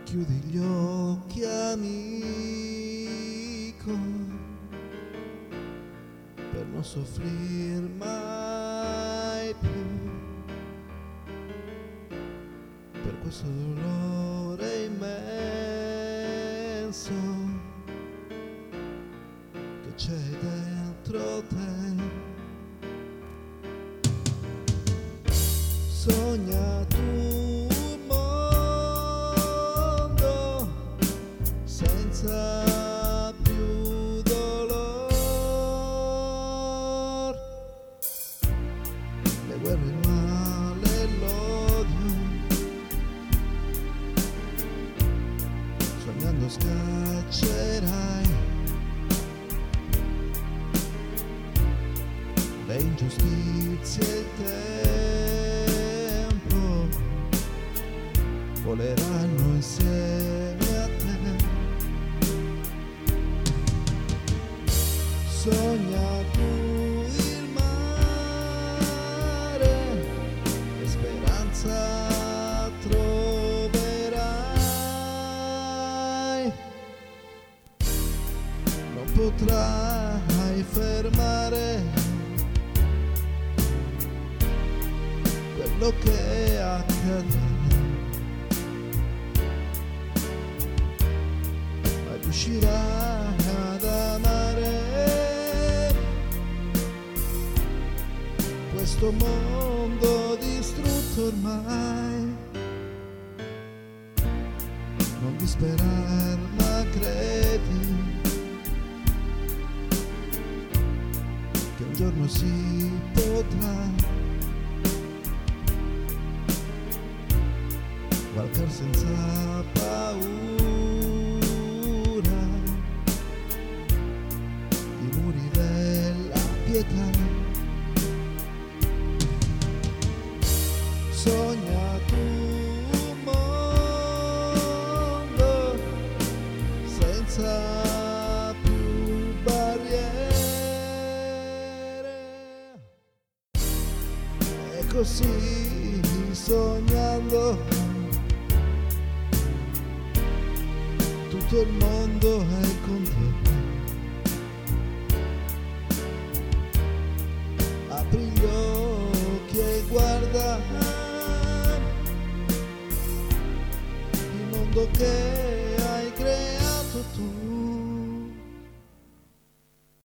Chiudi gli occhi, amico, per non soffrir mai più per questo dolore immenso che c'è dentro te. Sogna tu un mondo senza più dolor, le guerre, il male e l'odio, sognando scaccerai le ingiustizie e il tempo voleranno insieme a te. Sogna tu il mare e speranza troverai, non potrai fermare quello che accadrà, ma riuscirai ad amare questo mondo distrutto ormai. Non disperar, ma credi che un giorno si potrà valcar senza paura i muri della pietà. Sogna tu un mondo senza più barriere, e così sognando tutto il mondo è con te. Apri gli occhi e guarda il mondo che